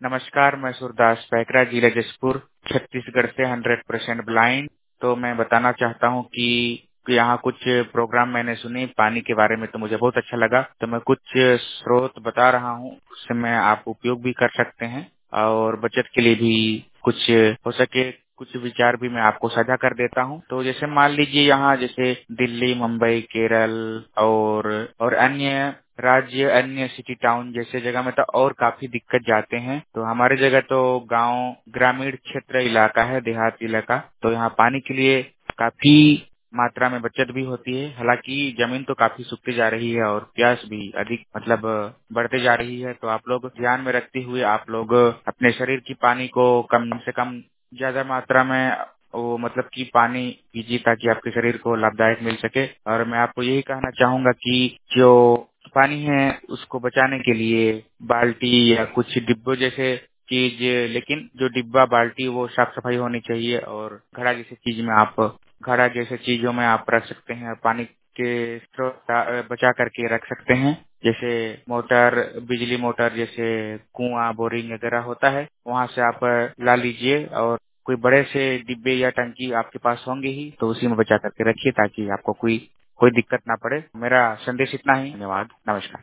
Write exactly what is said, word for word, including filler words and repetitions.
नमस्कार, मैं सूरदास पैकरा, जिला जशपुर, छत्तीसगढ़ से हंड्रेड परसेंट ब्लाइंड। तो मैं बताना चाहता हूँ कि कि यहाँ कुछ प्रोग्राम मैंने सुने पानी के बारे में, तो मुझे बहुत अच्छा लगा। तो मैं कुछ स्रोत बता रहा हूँ, उससे मैं आप उपयोग भी कर सकते हैं और बचत के लिए भी कुछ हो सके कुछ विचार भी मैं आपको साझा कर देता हूँ। तो जैसे मान लीजिए यहाँ जैसे दिल्ली, मुंबई, केरल और और अन्य राज्य, अन्य सिटी टाउन जैसे जगह में तो और काफी दिक्कत जाते हैं। तो हमारी जगह तो गांव, ग्रामीण क्षेत्र इलाका है, देहात इलाका। तो यहाँ पानी के लिए काफी मात्रा में बचत भी होती है। हालांकि जमीन तो काफी सूखती जा रही है और प्यास भी अधिक मतलब बढ़ते जा रही है। तो आप लोग ध्यान में रखते हुए आप लोग अपने शरीर की पानी को कम से कम ज्यादा मात्रा में वो मतलब कि पानी पीजिए, ताकि आपके शरीर को लाभदायक मिल सके। और मैं आपको यही कहना चाहूंगा कि जो पानी है उसको बचाने के लिए बाल्टी या कुछ डिब्बों जैसे चीज, लेकिन जो डिब्बा बाल्टी वो साफ सफाई होनी चाहिए। और घड़ा जैसे चीज में आप घड़ा जैसे चीजों में आप रख सकते हैं, पानी के स्रोत अ, बचा करके रख सकते हैं। जैसे मोटर, बिजली मोटर जैसे कुआं, बोरिंग वगैरह होता है, वहां से आप अ, ला लीजिए। और कोई बड़े से डिब्बे या टंकी आपके पास होंगे ही, तो उसी में बचा करके रखिए ताकि आपको कोई कोई दिक्कत ना पड़े। मेरा संदेश इतना ही। धन्यवाद, नमस्कार।